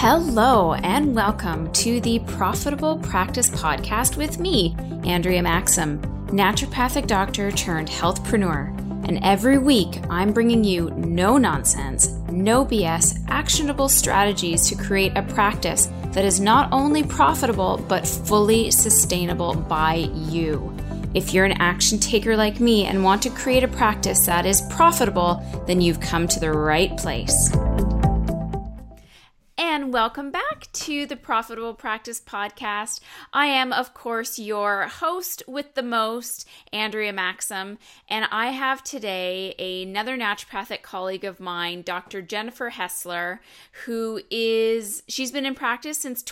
Hello and welcome to the Profitable Practice Podcast with me, Andrea Maxim, naturopathic doctor turned healthpreneur. And every week I'm bringing you no nonsense, no BS, actionable strategies to create a practice that is not only profitable but fully sustainable by you. If you're an action taker like me and want to create a practice that is profitable, then you've come to the right place. And welcome back to the Profitable Practice Podcast. I am, of course, your host with the most, Andrea Maxim, and I have today another naturopathic colleague of mine, Dr. Jennifer Hessler, she's been in practice since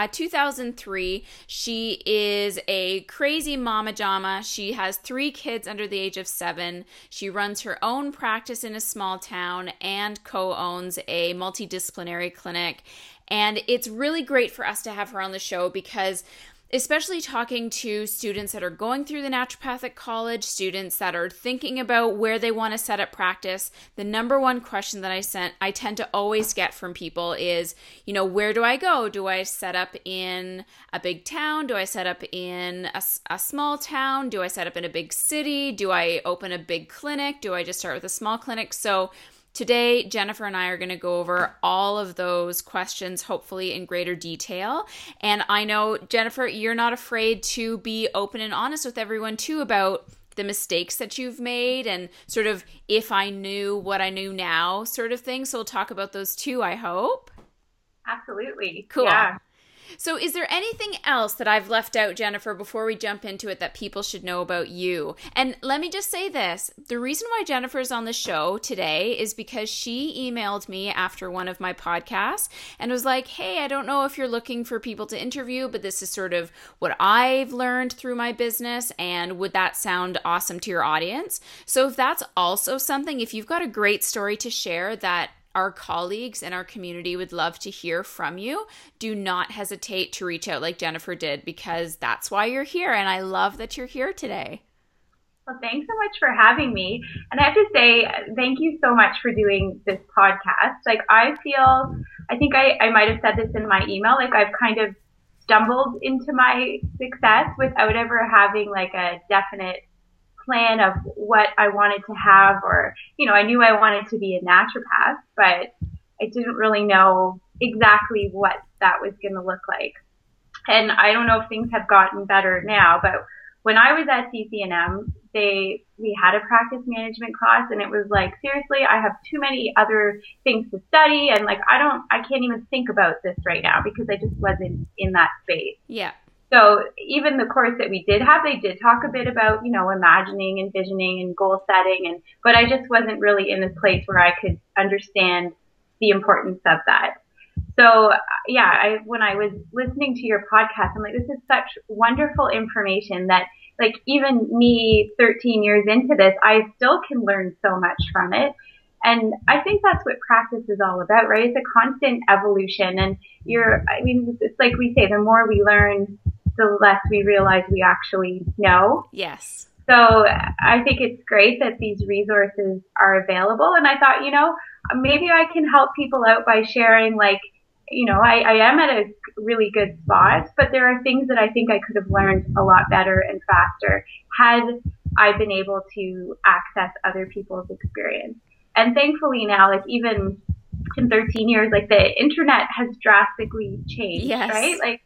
2003. She is a crazy mama jama. She has 3 kids under the age of 7. She runs her own practice in a small town and co-owns a multidisciplinary clinic. And it's really great for us to have her on the show because especially talking to students that are going through the naturopathic college, students that are thinking about where they want to set up practice, the number one question that I tend to always get from people is, where do I go? Do I set up in a big town? Do I set up in a small town? Do I set up in a big city? Do I open a big clinic? Do I just start with a small clinic? So today, Jennifer and I are going to go over all of those questions, hopefully in greater detail. And I know, Jennifer, you're not afraid to be open and honest with everyone too about the mistakes that you've made and sort of if I knew what I knew now sort of thing. So we'll talk about those too, I hope. Absolutely. Cool. Yeah. So is there anything else that I've left out, Jennifer, before we jump into it that people should know about you? And let me just say this. The reason why Jennifer's on the show today is because she emailed me after one of my podcasts and was like, hey, I don't know if you're looking for people to interview, but this is sort of what I've learned through my business, and would that sound awesome to your audience? So if that's also something, if you've got a great story to share that our colleagues and our community would love to hear from you, do not hesitate to reach out like Jennifer did, because that's why you're here. And I love that you're here today. Well, thanks so much for having me. And I have to say, thank you so much for doing this podcast. I think I might have said this in my email, I've kind of stumbled into my success without ever having a definite plan of what I wanted to have, or, I knew I wanted to be a naturopath, but I didn't really know exactly what that was going to look like. And I don't know if things have gotten better now, but when I was at CCNM, we had a practice management class, and it was seriously, I have too many other things to study, and I can't even think about this right now because I just wasn't in that space. Yeah. So even the course that we did have, they did talk a bit about, imagining and visioning and goal setting, but I just wasn't really in a place where I could understand the importance of that. So yeah, when I was listening to your podcast, I'm like, this is such wonderful information that even me 13 years into this, I still can learn so much from it. And I think that's what practice is all about, right? It's a constant evolution. And it's like we say, the more we learn, the less we realize we actually know. Yes. So I think it's great that these resources are available. And I thought, maybe I can help people out by sharing, I am at a really good spot, but there are things that I think I could have learned a lot better and faster had I been able to access other people's experience. And thankfully now, even in 13 years, the internet has drastically changed, yes. Right?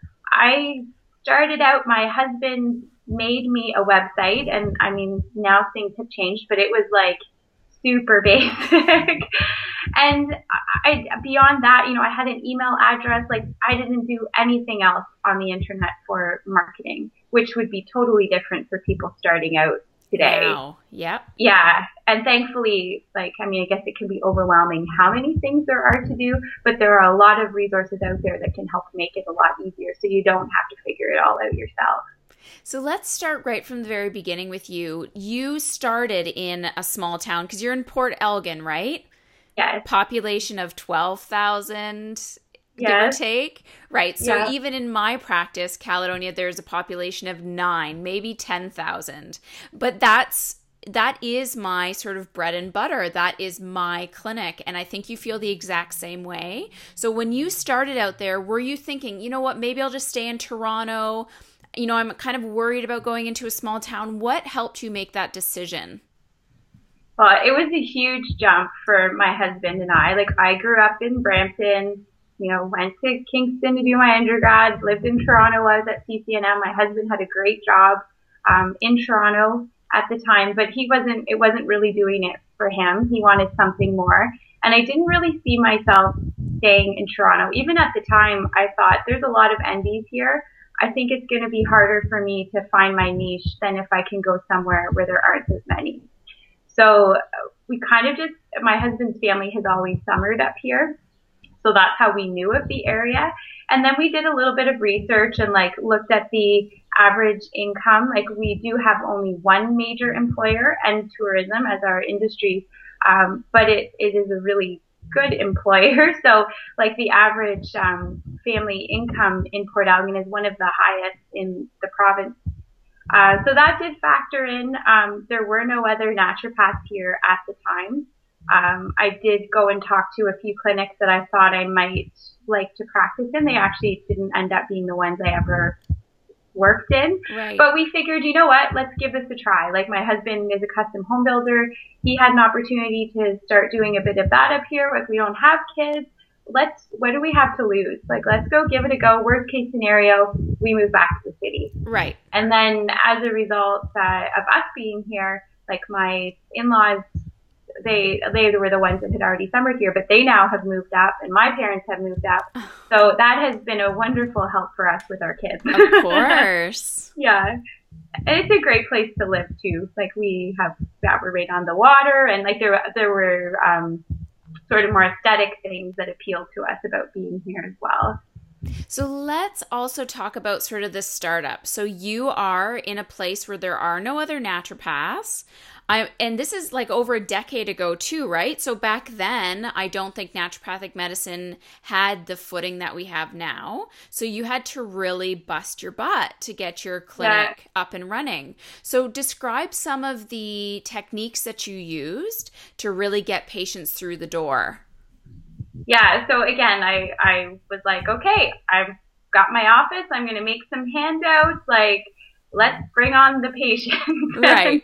I started out, my husband made me a website, and now things have changed, but it was super basic. And beyond that, I had an email address. I didn't do anything else on the internet for marketing, which would be totally different for people starting out today. Wow. Yep. Yeah. And thankfully, I guess it can be overwhelming how many things there are to do, but there are a lot of resources out there that can help make it a lot easier so you don't have to figure it all out yourself. So let's start right from the very beginning with you. You started in a small town because you're in Port Elgin, right? Yes. Population of 12,000, give or take. Right. So even in my practice, Caledonia, there's a population of 9, maybe 10,000. But that's that is my sort of bread and butter. That is my clinic. And I think you feel the exact same way. So when you started out there, were you thinking, you know what, maybe I'll just stay in Toronto? You know, I'm kind of worried about going into a small town. What helped you make that decision? Well, it was a huge jump for my husband and I. Like, I grew up in Brampton, went to Kingston to do my undergrad, lived in Toronto while I was at CCNM. My husband had a great job in Toronto at the time, but it wasn't really doing it for him. He wanted something more. And I didn't really see myself staying in Toronto. Even at the time, I thought there's a lot of NDs here. I think it's going to be harder for me to find my niche than if I can go somewhere where there aren't as many. So we kind of my husband's family has always summered up here. So that's how we knew of the area. And then we did a little bit of research and looked at the average income. Like, we do have only one major employer and tourism as our industry. But it is a really good employer. So the average family income in Port Elgin is one of the highest in the province. So that did factor in. There were no other naturopaths here at the time. I did go and talk to a few clinics that I thought I might like to practice in. They actually didn't end up being the ones I ever worked in. Right. But we figured, you know what, let's give this a try. Like, my husband is a custom home builder. He had an opportunity to start doing a bit of that up here. Like, we don't have kids. What do we have to lose? Let's go give it a go. Worst case scenario, we move back to the city. Right. And then as a result of us being here, my in-laws, they were the ones that had already summered here, but they now have moved up, and my parents have moved up. So that has been a wonderful help for us with our kids. Of course. Yeah. And it's a great place to live too. We're right on the water, and there were sort of more aesthetic things that appeal to us about being here as well. So let's also talk about sort of the startup. So you are in a place where there are no other naturopaths. And this is over a decade ago too, right? So back then, I don't think naturopathic medicine had the footing that we have now. So you had to really bust your butt to get your clinic up and running. So describe some of the techniques that you used to really get patients through the door. Yeah. So again, I was like, okay, I've got my office. I'm going to make some handouts. Let's bring on the patients. Right.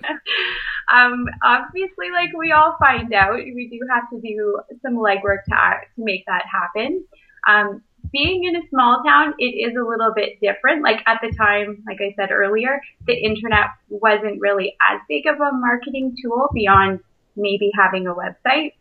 Obviously, we all find out, we do have to do some legwork to make that happen. Being in a small town, it is a little bit different. At the time, like I said earlier, the internet wasn't really as big of a marketing tool beyond maybe having a website.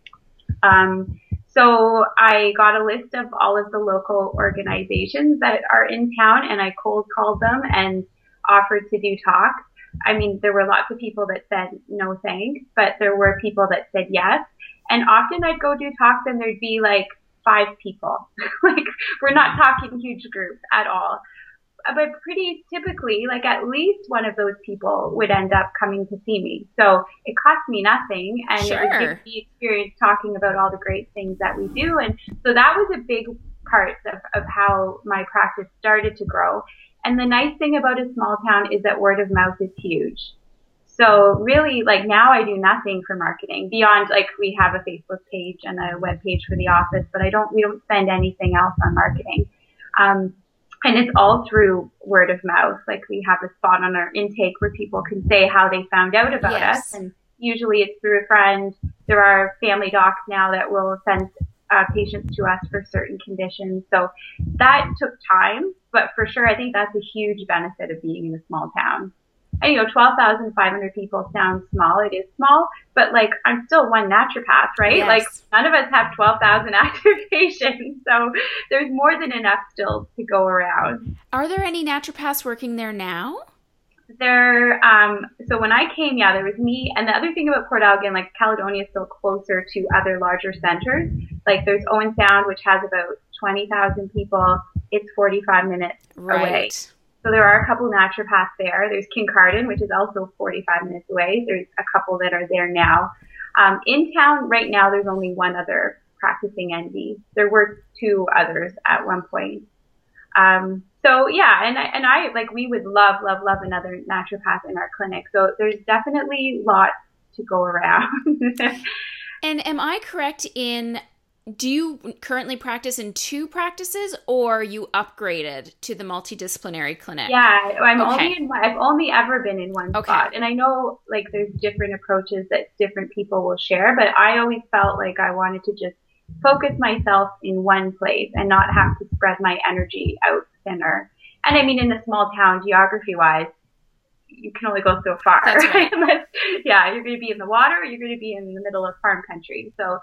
So I got a list of all of the local organizations that are in town, and I cold called them and offered to do talks. I mean, there were lots of people that said no thanks, but there were people that said yes. And often I'd go do talks and there'd be 5 people. We're not talking huge groups at all. But pretty typically, at least one of those people would end up coming to see me. So it cost me nothing, and Sure. It would give me experience talking about all the great things that we do. And so that was a big part of how my practice started to grow. And the nice thing about a small town is that word of mouth is huge. So really, now I do nothing for marketing beyond, we have a Facebook page and a web page for the office, but we don't spend anything else on marketing. And it's all through word of mouth. We have a spot on our intake where people can say how they found out about us. And usually it's through a friend. There are family docs now that will send patients to us for certain conditions. So that took time, but for sure, I think that's a huge benefit of being in a small town. And 12,500 people sounds small. It is small, but I'm still one naturopath, right? Yes. None of us have 12,000 active patients. So there's more than enough still to go around. Are there any naturopaths working there now? So when I came, there was me. And the other thing about Port Elgin, Caledonia is still closer to other larger centers. There's Owen Sound, which has about 20,000 people. It's 45 minutes away. So there are a couple naturopaths there. There's Kincardine, which is also 45 minutes away. There's a couple that are there now. In town right now, there's only one other practicing ND. There were 2 others at one point. So yeah, and I we would love another naturopath in our clinic. So there's definitely lots to go around. And am I correct do you currently practice in 2 practices, or you upgraded to the multidisciplinary clinic? Yeah, I've only ever been in one spot. And I know like there's different approaches that different people will share, but I always felt like I wanted to just focus myself in one place and not have to spread my energy out thinner. And I mean, in a small town, geography wise, you can only go so far. That's right. Unless, you're going to be in the water, or you're going to be in the middle of farm country. So,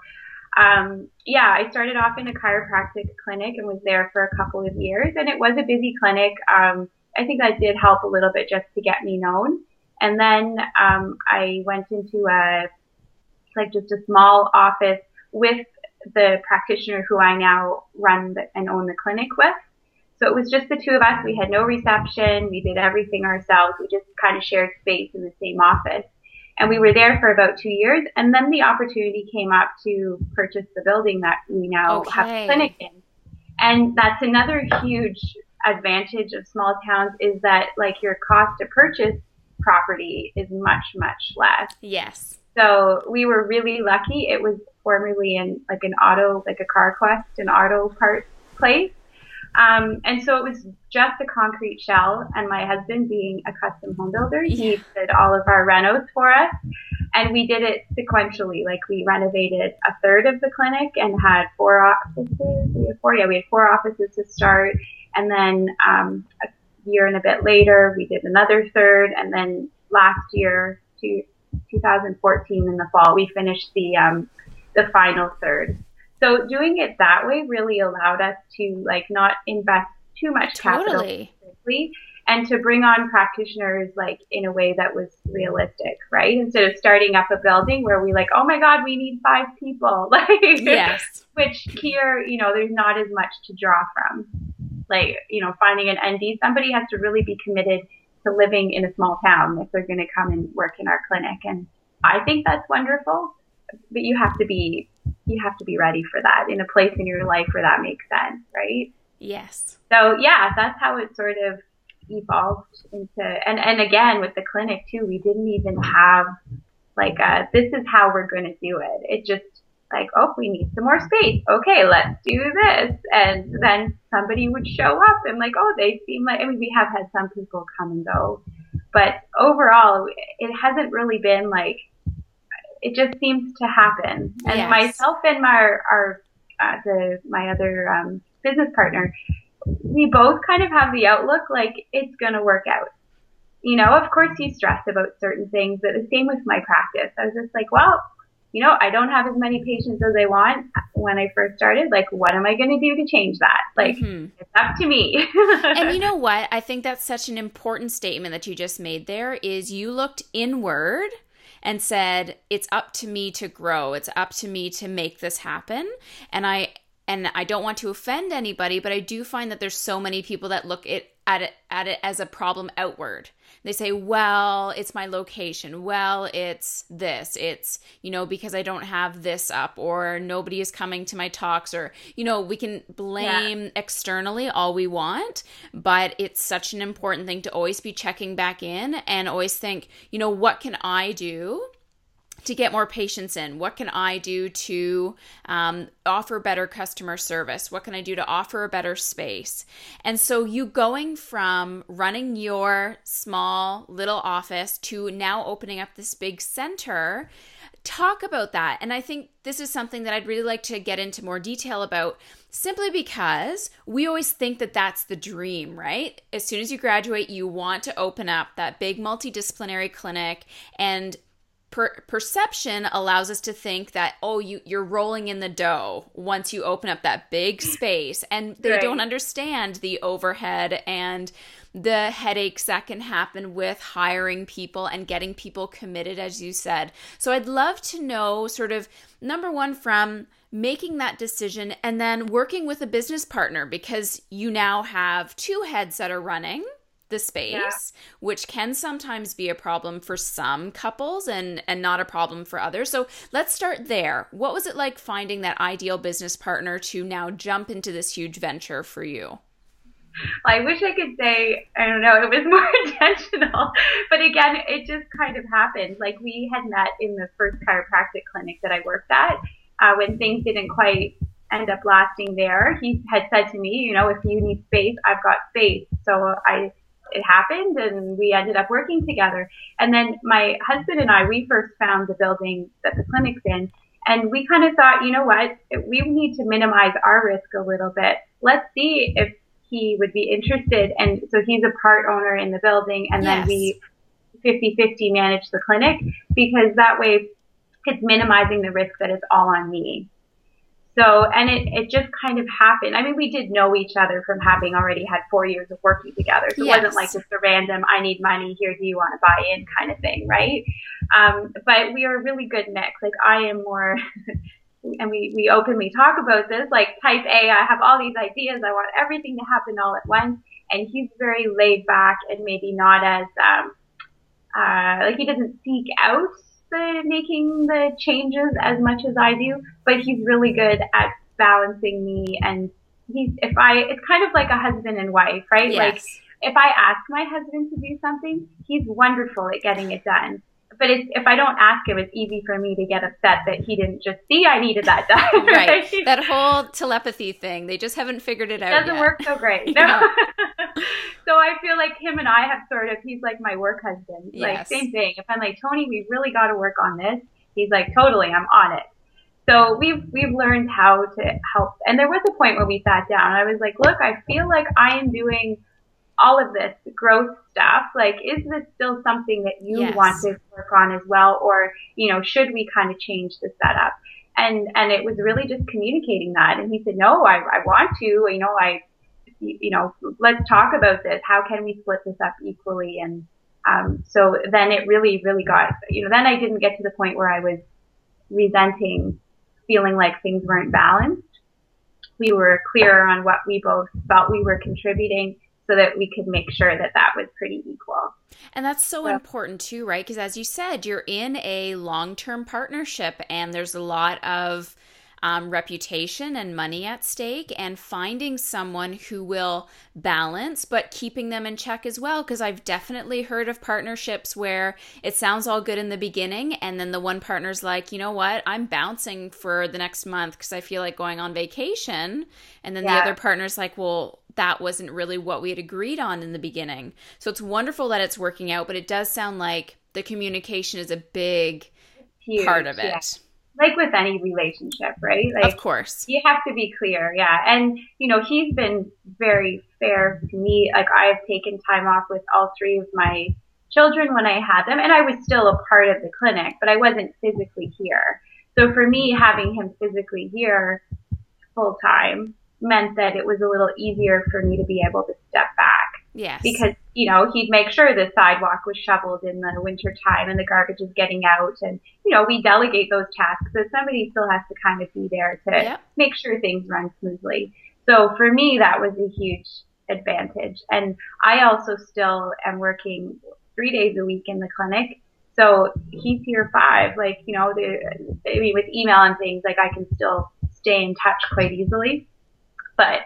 I started off in a chiropractic clinic and was there for a couple of years, and it was a busy clinic. I think that did help a little bit just to get me known. And then, I went into just a small office with the practitioner who I now run and own the clinic with. So it was just the 2 of us. We had no reception. We did everything ourselves. We just kind of shared space in the same office. And we were there for about 2 years. And then the opportunity came up to purchase the building that we now have a clinic in. And that's another huge advantage of small towns, is that like your cost to purchase property is much, much less. Yes. So we were really lucky. It was formerly in like a CarQuest, an auto parts place. And so it was just a concrete shell, and my husband, being a custom home builder, he did all of our renos for us, and we did it sequentially. Like we renovated a third of the clinic and had 4 offices. We had 4 offices to start, and then a year and a bit later, we did another third, and then last year, 2014 in the fall, we finished the final third. So doing it that way really allowed us to like not invest too much capital quickly, and to bring on practitioners like in a way that was realistic, right? Instead of starting up a building where we like, oh my God, we need 5 people. Like, yes. Which here, there's not as much to draw from. Like, finding an ND, somebody has to really be committed to living in a small town if they're going to come and work in our clinic. And I think that's wonderful, but you have to be ready for that in a place in your life where that makes sense, right? Yes. So that's how it sort of evolved into, and again, with the clinic too, we didn't even have like this is how we're going to do it. It just like, oh, we need some more space. Okay, let's do this. And then somebody would show up and like, oh, they seem like, I mean, we have had some people come and go, but overall, it hasn't really been like, it just seems to happen. And myself and my other business partner, we both kind of have the outlook like it's going to work out. Of course you stress about certain things, but the same with my practice. I was just like, well, I don't have as many patients as I want when I first started. Like, what am I going to do to change that? Like, It's up to me. And you know what? I think that's such an important statement that you just made there, is you looked inward and said, it's up to me to grow. It's up to me to make this happen. And I don't want to offend anybody, but I do find that there's so many people that look at it as a problem outward. They say, well, it's my location. Well, it's this. It's, because I don't have this up, or nobody is coming to my talks, or, we can blame externally all we want, but it's such an important thing to always be checking back in and always think, what can I do to get more patients in? What can I do to offer better customer service? What can I do to offer a better space? And so you going from running your small little office to now opening up this big center, talk about that. And I think this is something that I'd really like to get into more detail about, simply because we always think that that's the dream, right? As soon as you graduate, you want to open up that big multidisciplinary clinic, and perception allows us to think that, oh, you're rolling in the dough once you open up that big space, and they don't understand the overhead and the headaches that can happen with hiring people and getting people committed, as you said. So I'd love to know sort of, number one, from making that decision and then working with a business partner, because you now have 2 heads that are running the space, which can sometimes be a problem for some couples and not a problem for others. So let's start there. What was it like finding that ideal business partner to now jump into this huge venture for you? I wish I could say, I don't know, it was more intentional. But again, it just kind of happened. Like we had met in the first chiropractic clinic that I worked at when things didn't quite end up lasting there. He had said to me, you know, if you need space, I've got space. So it happened and we ended up working together. And then my husband and I, we first found the building that the clinic's in. And we kind of thought, you know what, we need to minimize our risk a little bit. Let's see if he would be interested. And so he's a part owner in the building, and then we 50-50 manage the clinic, because that way it's minimizing the risk that it's all on me. So, and it just kind of happened. I mean, we did know each other from having already had 4 years of working together. So it wasn't like just a random, I need money, here, do you want to buy in kind of thing, right? But we are a really good mix. Like I am more, and we openly talk about this, like type A, I have all these ideas, I want everything to happen all at once. And he's very laid back and maybe not as, like he doesn't seek out making the changes as much as I do, but he's really good at balancing me. And it's kind of like a husband and wife, right? Yes. Like if I ask my husband to do something, he's wonderful at getting it done. But if I don't ask him, it's easy for me to get upset that he didn't just see I needed that done. Right. That whole telepathy thing, they just haven't figured it out yet. It doesn't work so great. No. So I feel like him and I have he's like my work husband. Yes. Like same thing. If I'm like, Tony, we've really got to work on this, he's like, totally, I'm on it. So we've learned how to help. And there was a point where we sat down. I was like, look, I feel like I am doing all of this growth stuff. Like, is this still something that you want to work on as well? Or, you know, should we kind of change the setup? And it was really just communicating that. And he said, no, I want to, let's talk about this. How can we split this up equally? And, so then it really, really got, then I didn't get to the point where I was resenting, feeling like things weren't balanced. We were clear on what we both felt we were contributing, so that we could make sure that that was pretty equal. And that's so important too, right? Because as you said, you're in a long-term partnership and there's a lot of reputation and money at stake, and finding someone who will balance but keeping them in check as well. Because I've definitely heard of partnerships where it sounds all good in the beginning and then the one partner's like, you know what, I'm bouncing for the next month because I feel like going on vacation. And then the other partner's like, well, that wasn't really what we had agreed on in the beginning. So it's wonderful that it's working out, but it does sound like the communication is a big part of it. Yeah. Like with any relationship, right? Like, of course. You have to be clear, yeah. And, he's been very fair to me. Like, I've taken time off with all three of my children when I had them, and I was still a part of the clinic, but I wasn't physically here. So for me, having him physically here full time meant that it was a little easier for me to be able to step back. Yes. Because, he'd make sure the sidewalk was shoveled in the winter time and the garbage is getting out. And, we delegate those tasks. So somebody still has to kind of be there to make sure things run smoothly. So for me, that was a huge advantage. And I also still am working 3 days a week in the clinic. So he's here 5, like, with email and things, like I can still stay in touch quite easily. But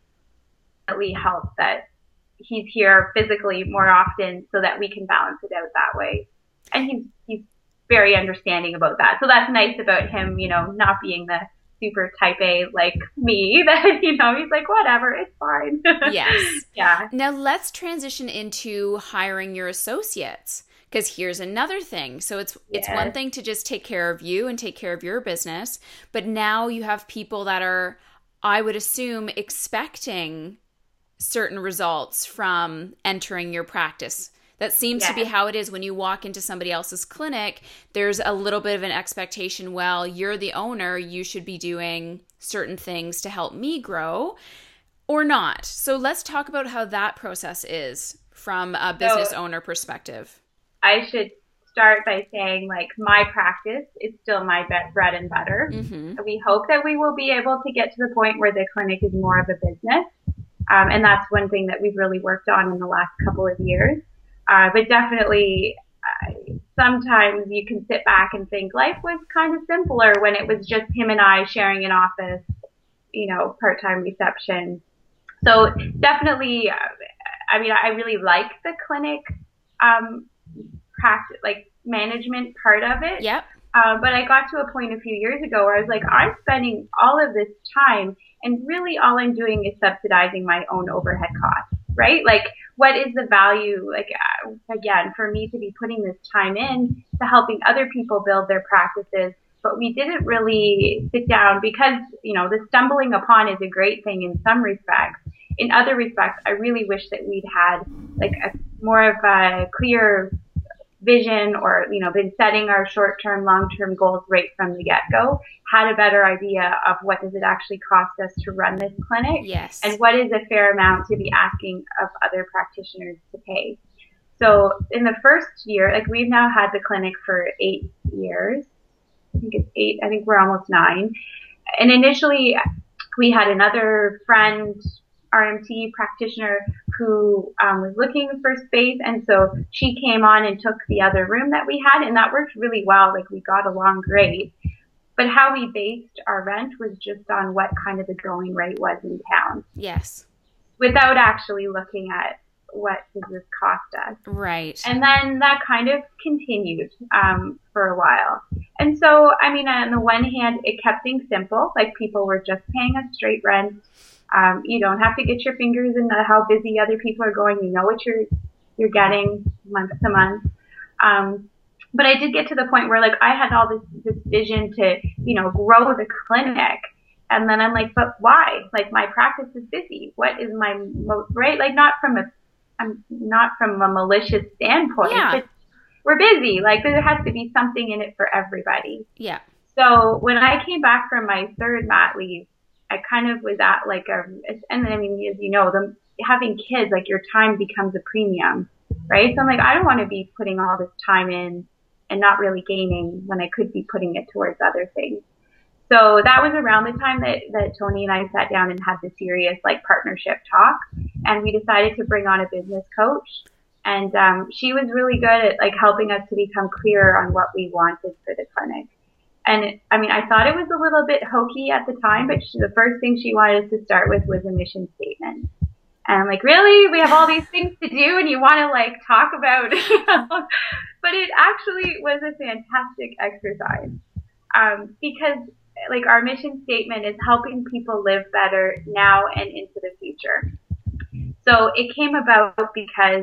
it really helps that he's here physically more often so that we can balance it out that way. And he's very understanding about that. So that's nice about him, not being the super type A like me, that, he's like, whatever, it's fine. Yes. Yeah. Now let's transition into hiring your associates. Because here's another thing. So it's one thing to just take care of you and take care of your business, but now you have people that are, I would assume, expecting certain results from entering your practice. That seems to be how it is when you walk into somebody else's clinic. There's a little bit of an expectation, well, you're the owner, you should be doing certain things to help me grow, or not. So let's talk about how that process is from a business owner perspective. I should start by saying, like, my practice is still my bread and butter. Mm-hmm. We hope that we will be able to get to the point where the clinic is more of a business. And that's one thing that we've really worked on in the last couple of years. But definitely, sometimes you can sit back and think life was kind of simpler when it was just him and I sharing an office, part-time reception. So definitely, I mean, I really like the clinic practice, like management part of it. Yep. But I got to a point a few years ago where I was like, I'm spending all of this time and really all I'm doing is subsidizing my own overhead costs, right? Like, what is the value, like, again, for me to be putting this time in to helping other people build their practices, but we didn't really sit down because, you know, the stumbling upon is a great thing in some respects. In other respects, I really wish that we'd had like a more of a clear vision or, you know, been setting our short-term, long-term goals right from the get-go, had a better idea of what does it actually cost us to run this clinic. Yes. And what is a fair amount to be asking of other practitioners to pay. So in the first year, like we've now had the clinic for 8 years. I think it's 8. I think we're almost 9. And initially we had another friend, RMT practitioner, who was looking for space, and so she came on and took the other room that we had, and that worked really well. Like we got along great. But how we based our rent was just on what kind of the going rate was in town. Yes. Without actually looking at what does this cost us. Right. And then that kind of continued for a while. And so, I mean, on the one hand, it kept things simple. Like people were just paying us straight rent. You don't have to get your fingers in how busy other people are going. You know what you're getting month to month. But I did get to the point where like I had all this vision to, you know, grow the clinic. And then I'm like, but why? Like my practice is busy. What is my right? Like I'm not from a malicious standpoint. Yeah. But we're busy. Like there has to be something in it for everybody. Yeah. So when I came back from my third mat leave, I kind of was at like and then I mean, as you know, having kids, like your time becomes a premium, right? So I'm like, I don't want to be putting all this time in and not really gaining when I could be putting it towards other things. So that was around the time that Tony and I sat down and had the serious like partnership talk, and we decided to bring on a business coach. And she was really good at like helping us to become clear on what we wanted for the clinic. And I mean, I thought it was a little bit hokey at the time, but the first thing she wanted us to start with was a mission statement. And I'm like, really? We have all these things to do and you want to like talk about, you know? But it actually was a fantastic exercise. Because like our mission statement is helping people live better now and into the future. So it came about because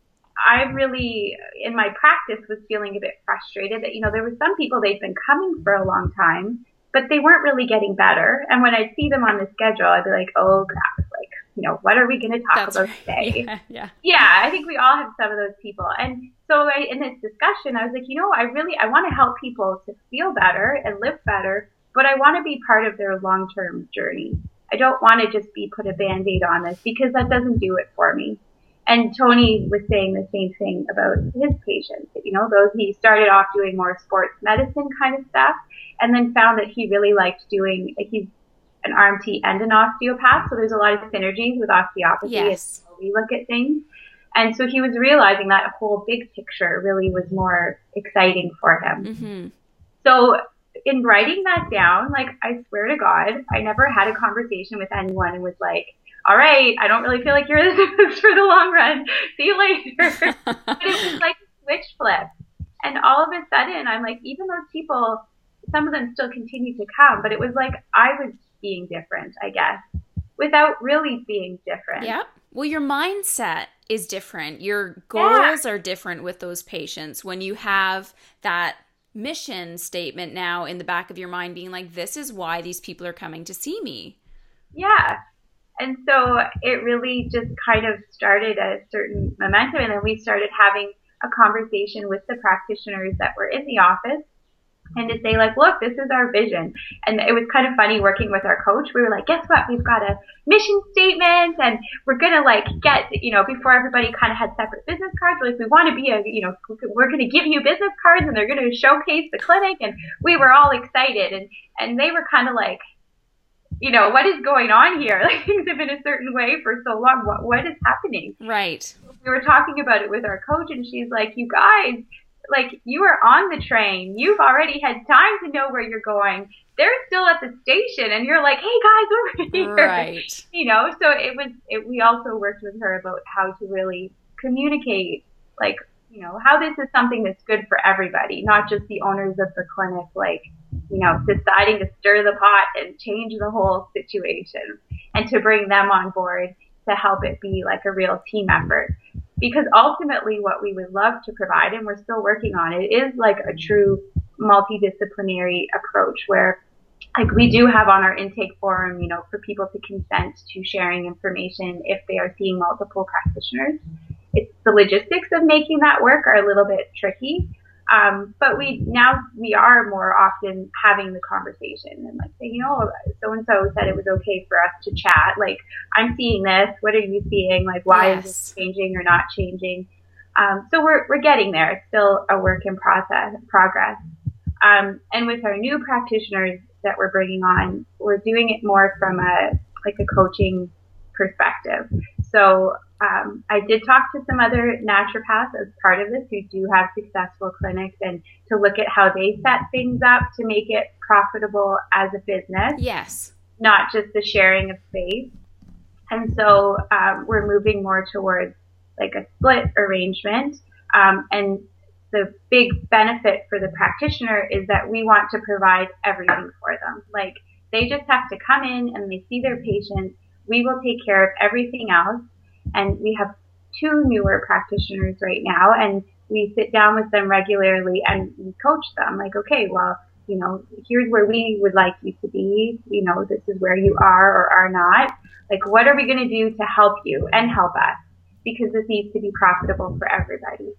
I really, in my practice, was feeling a bit frustrated that, you know, there were some people, they'd been coming for a long time, but they weren't really getting better. And when I'd see them on the schedule, I'd be like, oh, crap, like, you know, what are we going to talk about today? Yeah, I think we all have some of those people. And so in this discussion, I was like, you know, I want to help people to feel better and live better, but I want to be part of their long-term journey. I don't want to just be put a Band-Aid on this because that doesn't do it for me. And Tony was saying the same thing about his patients. You know, he started off doing more sports medicine kind of stuff, and then found that he really liked doing. He's an RMT and an osteopath, so there's a lot of synergies with osteopathy. Yes. As we look at things, and so he was realizing that whole big picture really was more exciting for him. Mm-hmm. So in writing that down, like I swear to God, I never had a conversation with anyone and was like, all right, I don't really feel like you're this for the long run. See you later. But it was like a switch flip. And all of a sudden, I'm like, even those people, some of them still continue to come, but it was like I was being different, I guess, without really being different. Yeah. Well, your mindset is different. Your goals are different with those patients when you have that mission statement now in the back of your mind being like, this is why these people are coming to see me. Yeah. And so it really just kind of started a certain momentum. And then we started having a conversation with the practitioners that were in the office and to say like, look, this is our vision. And it was kind of funny working with our coach. We were like, guess what? We've got a mission statement and we're going to like get, you know, before everybody kind of had separate business cards, we're like, we want to be we're going to give you business cards and they're going to showcase the clinic. And we were all excited and they were kind of like, you know, what is going on here? Like things have been a certain way for so long. What is happening? Right. We were talking about it with our coach and she's like, you guys, like you are on the train. You've already had time to know where you're going. they're still at the station and you're like, hey guys, over here. Right. So we also worked with her about how to really communicate, like, how this is something that's good for everybody, not just the owners of the clinic, like, deciding to stir the pot and change the whole situation, and to bring them on board to help it be like a real team effort. Because ultimately what we would love to provide, and we're still working on it, is like a true multidisciplinary approach where, like, we do have on our intake form, for people to consent to sharing information if they are seeing multiple practitioners. It's the logistics of making that work are a little bit tricky. But we are more often having the conversation and like say, so-and-so said it was okay for us to chat. Like, I'm seeing this. What are you seeing? Like, why is this changing or not changing? So we're getting there. It's still a work in progress. And with our new practitioners that we're bringing on, we're doing it more from a coaching perspective. So I did talk to some other naturopaths as part of this who do have successful clinics, and to look at how they set things up to make it profitable as a business. Yes. Not just the sharing of space. And so we're moving more towards like a split arrangement. And the big benefit for the practitioner is that we want to provide everything for them. Like, they just have to come in and they see their patients. We will take care of everything else. And we have 2 newer practitioners right now, and we sit down with them regularly and we coach them. Like, okay, well, here's where we would like you to be. This is where you are or are not. Like, what are we going to do to help you and help us? Because this needs to be profitable for everybody.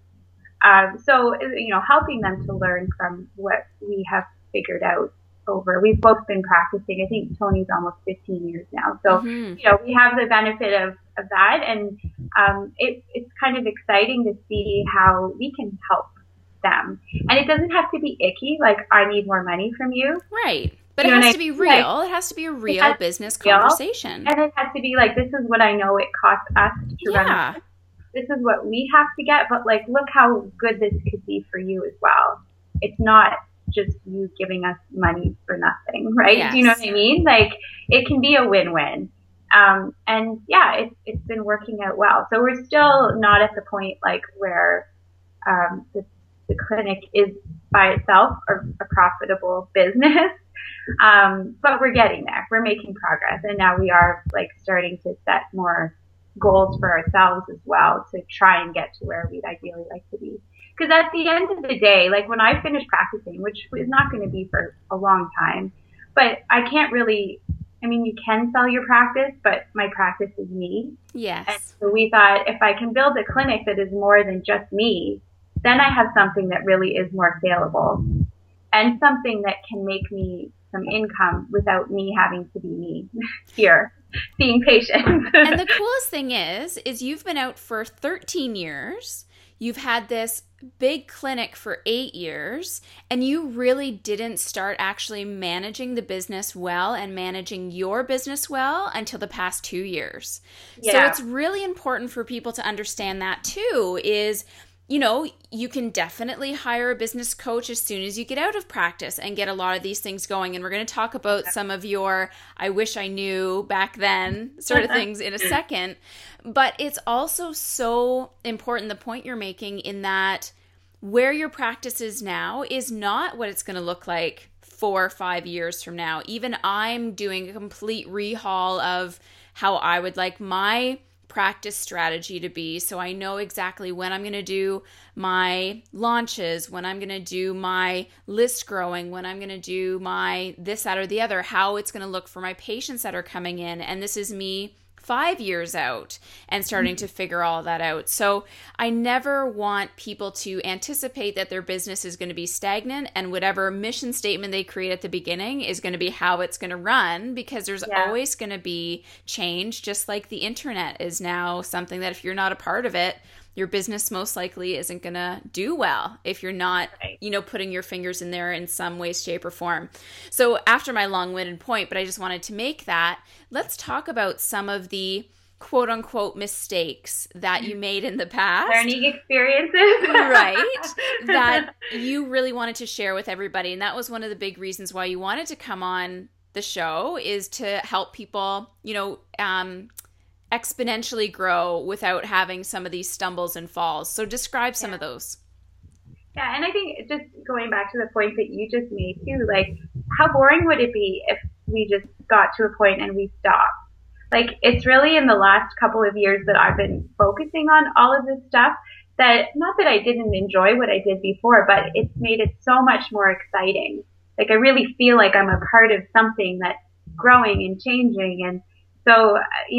So, helping them to learn from what we have figured out we've both been practicing. I think Tony's almost 15 years now. So, we have the benefit of that. And it's kind of exciting to see how we can help them. And it doesn't have to be icky, like, I need more money from you. Right. But it has to be real. It has to be a real business conversation. And it has to be like, this is what I know it costs us to run. This is what we have to get. But, like, look how good this could be for you as well. It's not just you giving us money for nothing, right? Yes. Do you know what I mean? Like, it can be a win-win. And yeah, it's been working out well. So we're still not at the point like where the clinic is by itself a profitable business. But we're getting there. We're making progress. And now we are like starting to set more goals for ourselves as well to try and get to where we'd ideally like to be. Because at the end of the day, like, when I finish practicing, which is not going to be for a long time, but I can't really, you can sell your practice, but my practice is me. Yes. And so we thought, if I can build a clinic that is more than just me, then I have something that really is more saleable and something that can make me some income without me having to be me here, seeing patients. And the coolest thing is you've been out for 13 years. You've had this big clinic for 8 years, and you really didn't start actually managing the business well and managing your business well until the past 2 years. Yeah. So it's really important for people to understand that too, is, you can definitely hire a business coach as soon as you get out of practice and get a lot of these things going. And we're going to talk about some of your I wish I knew back then sort of things in a second. But it's also so important, the point you're making, in that where your practice is now is not what it's going to look like 4 or 5 years from now. Even I'm doing a complete rehaul of how I would like my practice strategy to be. So I know exactly when I'm going to do my launches, when I'm going to do my list growing, when I'm going to do my this, that, or the other, how it's going to look for my patients that are coming in. And this is me 5 years out and starting to figure all that out. So I never want people to anticipate that their business is going to be stagnant and whatever mission statement they create at the beginning is going to be how it's going to run, because there's always going to be change, just like the internet is now something that if you're not a part of it, your business most likely isn't going to do well if you're not, putting your fingers in there in some way, shape, or form. So after my long-winded point, but I just wanted to make that, let's talk about some of the quote unquote mistakes that you made in the past, learning experiences, right, that you really wanted to share with everybody. And that was one of the big reasons why you wanted to come on the show, is to help people, exponentially grow without having some of these stumbles and falls. So describe some of those. Yeah, and I think just going back to the point that you just made too, like, how boring would it be if we just got to a point and we stopped? Like, it's really in the last couple of years that I've been focusing on all of this stuff, that not that I didn't enjoy what I did before, but it's made it so much more exciting. Like, I really feel like I'm a part of something that's growing and changing. And so,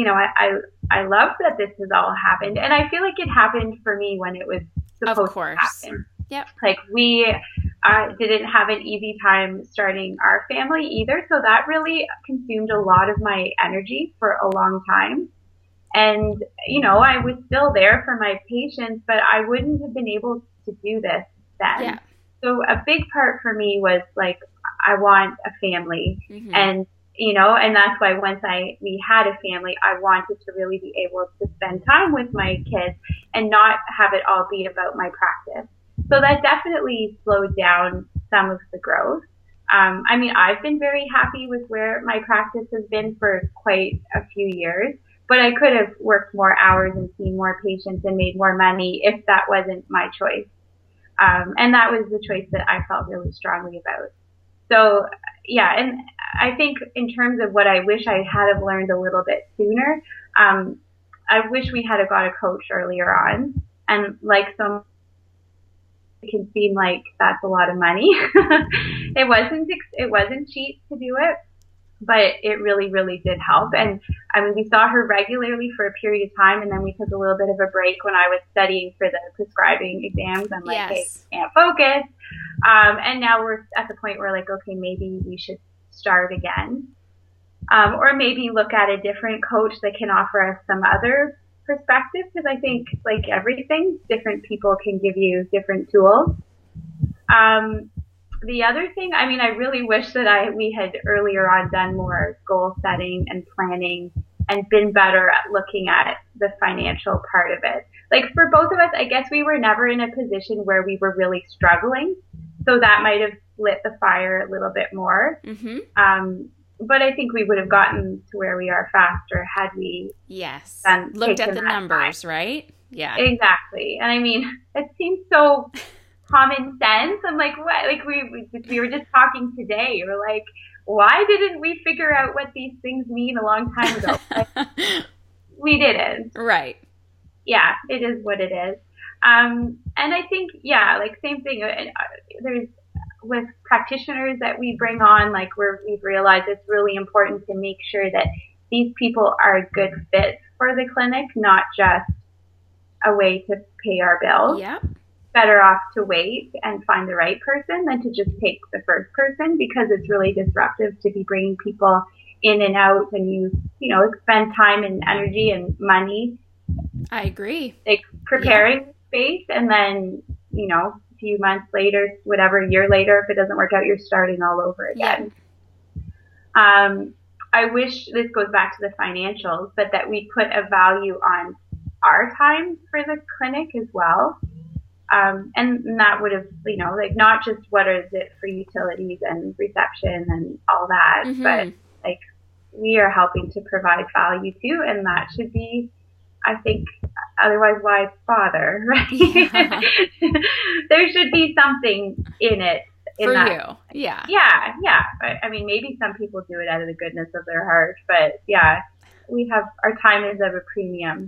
I love that this has all happened. And I feel like it happened for me when it was supposed to happen. Yep. Like, we didn't have an easy time starting our family either. So that really consumed a lot of my energy for a long time. And, I was still there for my patients, but I wouldn't have been able to do this then. Yeah. So a big part for me was like, I want a family. Mm-hmm. And, and that's why once we had a family, I wanted to really be able to spend time with my kids and not have it all be about my practice. So that definitely slowed down some of the growth. I've been very happy with where my practice has been for quite a few years, but I could have worked more hours and seen more patients and made more money if that wasn't my choice. And that was the choice that I felt really strongly about. So, yeah, and I think in terms of what I wish I had have learned a little bit sooner, I wish we had got a coach earlier on. And like it can seem like that's a lot of money. It wasn't cheap to do it, but it really, really did help. And we saw her regularly for a period of time, and then we took a little bit of a break when I was studying for the prescribing exams. I'm like, hey, can't focus. And now we're at the point where like, okay, maybe we should start again. Or maybe look at a different coach that can offer us some other perspective, because I think, like everything, different people can give you different tools. The other thing, I really wish that we had earlier on done more goal setting and planning and been better at looking at the financial part of it. Like, for both of us, I guess we were never in a position where we were really struggling, so that might have lit the fire a little bit more. Mm-hmm. But I think we would have gotten to where we are faster had we looked at the numbers, time. Right? Yeah. Exactly. And it seems so common sense. I'm like, what? Like, we were just talking today. We're like, why didn't we figure out what these things mean a long time ago? We didn't. Right. Yeah, it is what it is. And I think, like, same thing. There's with practitioners that we bring on, like, we've realized it's really important to make sure that these people are a good fit for the clinic, not just a way to pay our bills. Yeah. Better off to wait and find the right person than to just take the first person, because it's really disruptive to be bringing people in and out, and you spend time and energy and money. I agree. Like, preparing space, and then, a few months later, whatever, a year later, if it doesn't work out, you're starting all over again. Yeah. I wish, this goes back to the financials, but that we put a value on our time for the clinic as well. And that would have, like, not just what is it for utilities and reception and all that, mm-hmm. but like, we are helping to provide value too, and that should be, I think, otherwise why bother, right? Yeah. There should be something in it. For you. Yeah. Yeah. Maybe some people do it out of the goodness of their heart, but yeah, our time is of a premium.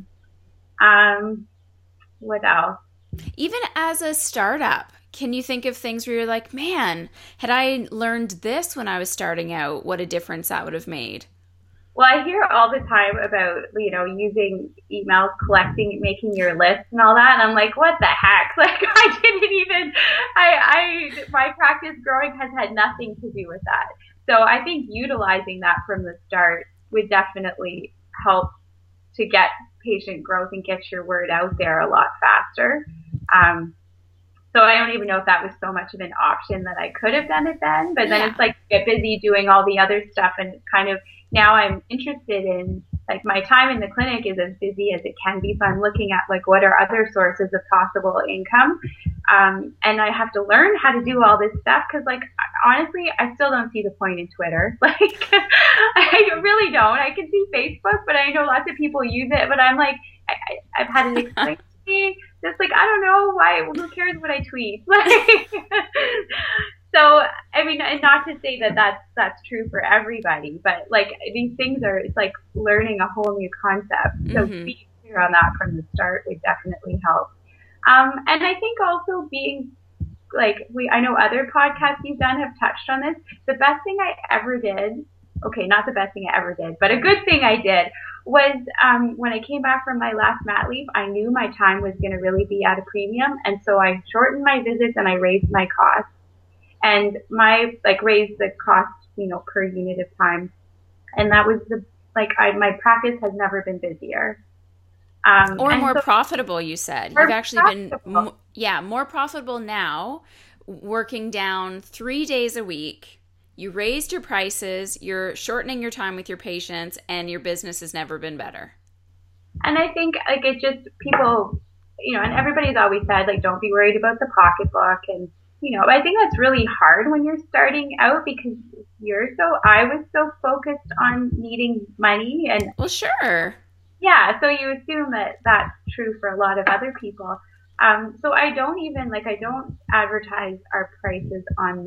What else? Even as a startup, can you think of things where you're like, man, had I learned this when I was starting out, what a difference that would have made? Well, I hear all the time about, using emails, collecting, making your list and all that. And I'm like, what the heck? Like, I didn't even, my practice growing has had nothing to do with that. So I think utilizing that from the start would definitely help to get patient growth and get your word out there a lot faster. So I don't even know if that was so much of an option that I could have done it then, but then it's like, get busy doing all the other stuff, and it kind of now I'm interested in, like, my time in the clinic is as busy as it can be. So I'm looking at, like, what are other sources of possible income? And I have to learn how to do all this stuff because, like, honestly, I still don't see the point in Twitter. Like, I really don't. I can see Facebook, but I know lots of people use it. But I'm like, I've had it explained to me. Just like, I don't know why. Who cares what I tweet? Like, so, I mean, and not to say that that's true for everybody, but like these things are, it's like learning a whole new concept. So being clear on that from the start would definitely help. And I think also being like, I know other podcasts you've done have touched on this. The best thing I ever did, okay, not the best thing I ever did, but a good thing I did was when I came back from my last mat leave, I knew my time was going to really be at a premium. And so I shortened my visits and I raised my costs. And raised the cost, per unit of time. And that was my practice has never been busier. Or more profitable, you said. You've actually been, more profitable now, working down 3 days a week. You raised your prices, you're shortening your time with your patients, and your business has never been better. And I think, it just, people, and everybody's always said, don't be worried about the pocketbook. And, I think that's really hard when you're starting out because I was so focused on needing money. And well, sure. Yeah. So you assume that that's true for a lot of other people. So I don't advertise our prices on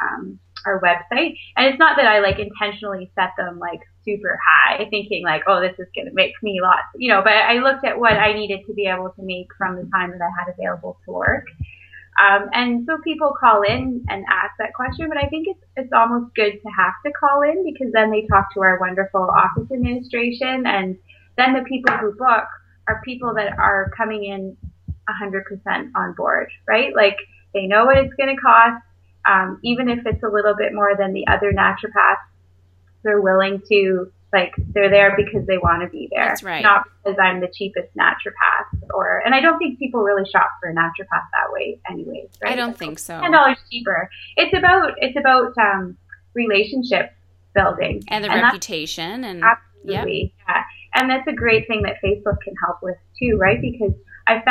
our website. And it's not that I intentionally set them super high thinking oh, this is going to make me lots, but I looked at what I needed to be able to make from the time that I had available to work. And so people call in and ask that question, but I think it's almost good to have to call in because then they talk to our wonderful office administration, and then the people who book are people that are coming in 100% on board, right? They know what it's going to cost, even if it's a little bit more than the other naturopaths. They're willing to, they're there because they want to be there. That's right. Not because I'm the cheapest naturopath and I don't think people really shop for a naturopath that way anyways, right? I don't think so. $10 cheaper. It's about relationship building. And the reputation. And absolutely. Yep. Yeah. And that's a great thing that Facebook can help with too, right? Because I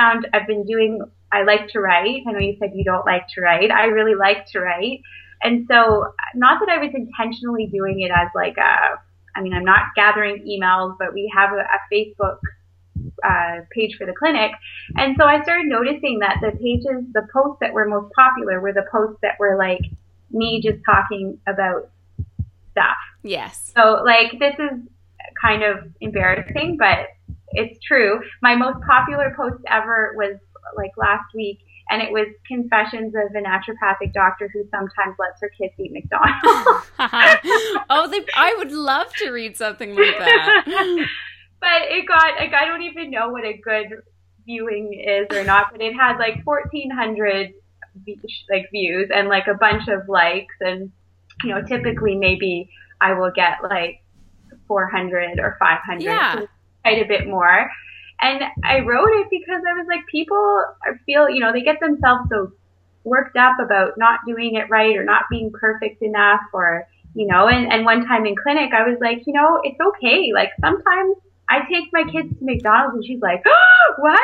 like to write. I know you said you don't like to write. I really like to write. And so not that I was intentionally doing it as I'm not gathering emails, but we have a Facebook page for the clinic. And so I started noticing that the posts that were most popular were the posts that were me just talking about stuff. Yes. So this is kind of embarrassing, but it's true. My most popular post ever was last week, and it was confessions of a naturopathic doctor who sometimes lets her kids eat McDonald's. I would love to read something like that. But it got, I don't even know what a good viewing is or not, but it had 1,400 views and a bunch of likes. And, typically maybe I will get 400 or 500. Yeah. So quite a bit more. And I wrote it because I was people feel, they get themselves so worked up about not doing it right or not being perfect enough or, and one time in clinic, I was it's okay. Sometimes I take my kids to McDonald's and she's like, oh, what?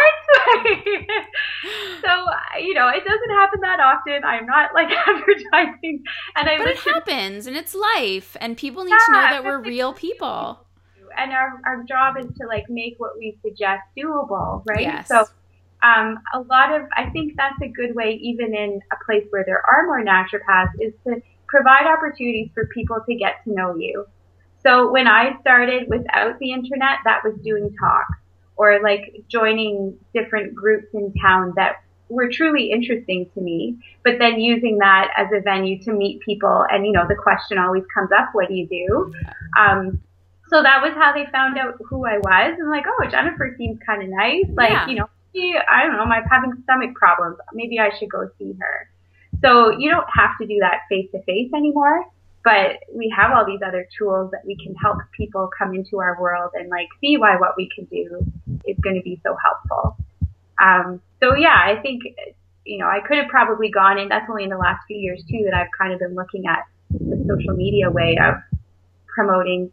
So, it doesn't happen that often. I'm not advertising. But it happens and it's life and people need to know that we're real people. And our job is to make what we suggest doable, right? Yes. So I think that's a good way, even in a place where there are more naturopaths, is to provide opportunities for people to get to know you. So when I started without the internet, that was doing talks or joining different groups in town that were truly interesting to me, but then using that as a venue to meet people. And, the question always comes up, what do you do? So that was how they found out who I was. And oh, Jennifer seems kind of nice. I don't know, I'm having stomach problems. Maybe I should go see her. So you don't have to do that face to face anymore, but we have all these other tools that we can help people come into our world and see why what we can do is going to be so helpful. So yeah, I think, I could have probably gone in, that's only in the last few years too, that I've kind of been looking at the social media way of promoting.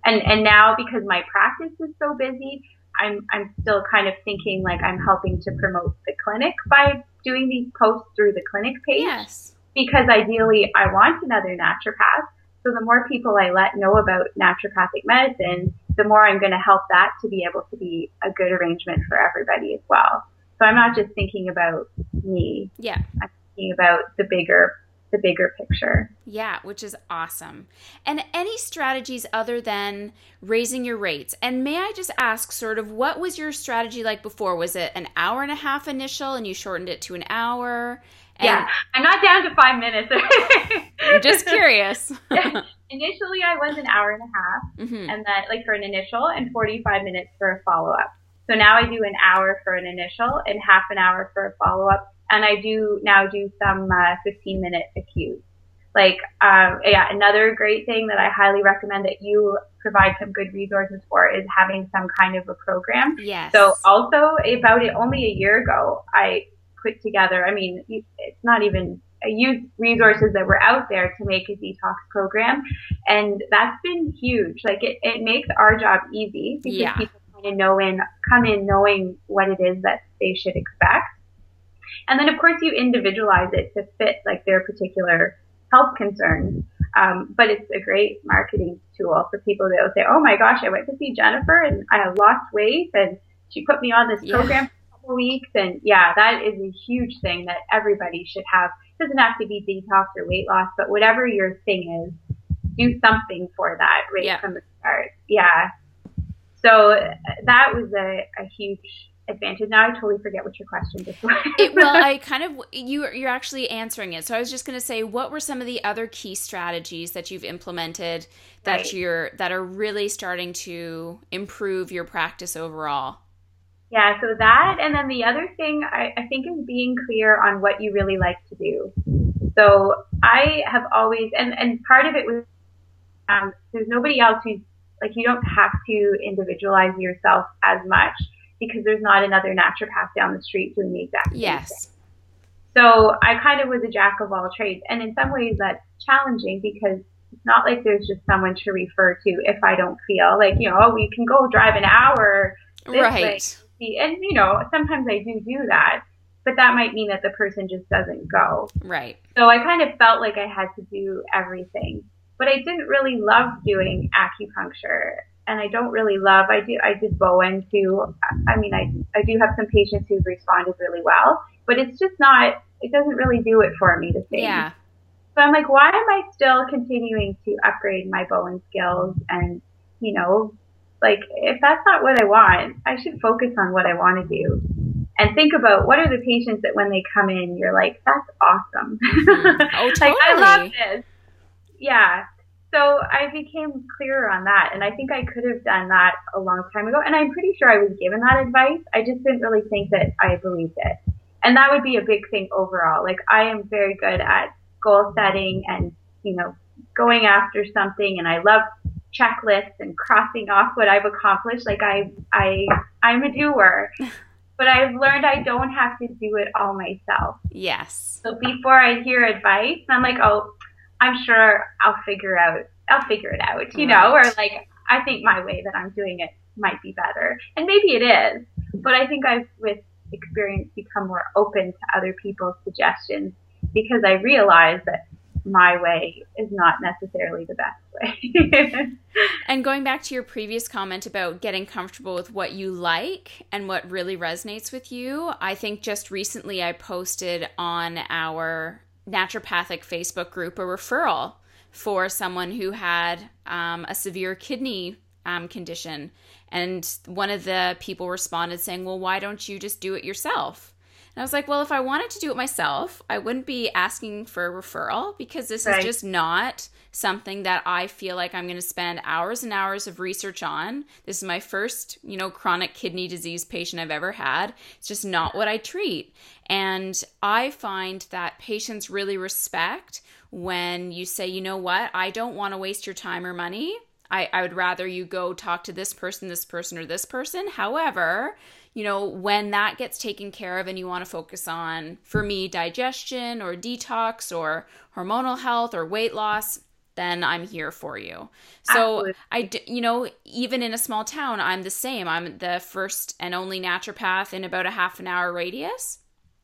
And now because my practice is so busy, I'm still kind of thinking like I'm helping to promote the clinic by doing these posts through the clinic page. Yes. Because ideally I want another naturopath. So the more people I let know about naturopathic medicine, the more I'm going to help that to be able to be a good arrangement for everybody as well. So I'm not just thinking about me. Yeah. I'm thinking about the bigger picture. Yeah, which is awesome. And any strategies other than raising your rates? And may I just ask sort of what was your strategy like before? Was it an hour and a half initial and you shortened it to an hour? And yeah, I'm not down to 5 minutes. I'm just curious. Initially, I was an hour and a half, and then like for an initial and 45 minutes for a follow-up. So now I do an hour for an initial and half an hour for a follow-up. And I do now do some 15-minute acute. Like, another great thing that I highly recommend that you provide some good resources for is having some kind of a program. Yes. So also only a year ago, I put together, it's not even, I used resources that were out there to make a detox program. And that's been huge. Like it makes our job easy because people kind of come in knowing what it is that they should expect. And then, of course, you individualize it to fit like their particular health concerns. But it's a great marketing tool for people that will say, oh my gosh, I went to see Jennifer and I lost weight and she put me on this program for a couple weeks. And that is a huge thing that everybody should have. It doesn't have to be detox or weight loss, but whatever your thing is, do something for that from the start. Yeah. So that was a huge advantage. Now I totally forget what your question just was. You're actually answering it. So I was just going to say, what were some of the other key strategies that you've implemented that are really starting to improve your practice overall? Yeah, so that, and then the other thing I think is being clear on what you really like to do. So I have always, and part of it was, there's nobody else who's, like, you don't have to individualize yourself as much because there's not another naturopath down the street doing the exact same thing. So I kind of was a jack of all trades. And in some ways that's challenging because it's not like there's just someone to refer to if I don't feel like, we can go drive an hour this way. And, sometimes I do that, but that might mean that the person just doesn't go. Right. So I kind of felt like I had to do everything, but I didn't really love doing acupuncture. And I don't really I did Bowen too. I do have some patients who've responded really well, but it's just not, it doesn't really do it for me, the same. Yeah. So I'm like, why am I still continuing to upgrade my Bowen skills? And, like, if that's not what I want, I should focus on what I want to do. And think about what are the patients that when they come in, you're like, that's awesome. Oh, totally. Like, I love this. Yeah. So I became clearer on that. And I think I could have done that a long time ago. And I'm pretty sure I was given that advice. I just didn't really think that I believed it. And that would be a big thing overall. Like, I am very good at goal setting and, going after something. And I love checklists and crossing off what I've accomplished. Like I'm a doer, but I've learned I don't have to do it all myself. Yes. So before I hear advice, I'm like, oh, I'm sure I'll figure it out, or like, I think my way that I'm doing it might be better. And maybe it is, but I think I've, with experience, become more open to other people's suggestions because I realize that my way is not necessarily the best way. And going back to your previous comment about getting comfortable with what you like and what really resonates with you, I think just recently I posted on our naturopathic Facebook group a referral for someone who had a severe kidney condition. And one of the people responded saying, well, why don't you just do it yourself? And I was like, well, if I wanted to do it myself, I wouldn't be asking for a referral because this is just not something that I feel like I'm going to spend hours and hours of research on. This is my first, chronic kidney disease patient I've ever had. It's just not what I treat. And I find that patients really respect when you say, you know what, I don't want to waste your time or money. I would rather you go talk to this person, or this person. However, when that gets taken care of and you want to focus on, for me, digestion or detox or hormonal health or weight loss, then I'm here for you. So Absolutely. even in a small town, I'm the same. I'm the first and only naturopath in about a half an hour radius.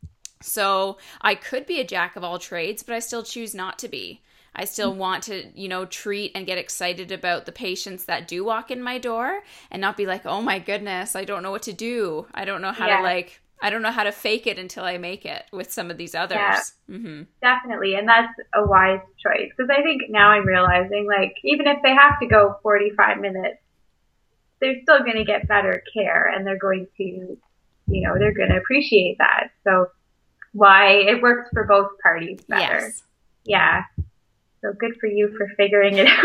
So I could be a jack of all trades, but I still choose not to be. I still want to, treat and get excited about the patients that do walk in my door and not be like, oh my goodness, I don't know what to do. I don't know how I don't know how to fake it until I make it with some of these others. Yeah, Mm-hmm. definitely. And that's a wise choice because I think now I'm realizing like even if they have to go 45 minutes, they're still going to get better care and they're going to, they're going to appreciate that. So why it works for both parties better. Yes. Yeah. So good for you for figuring it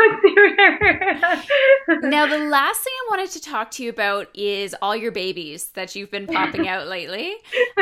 out sooner. Now, the last thing I wanted to talk to you about is all your babies that you've been popping out lately.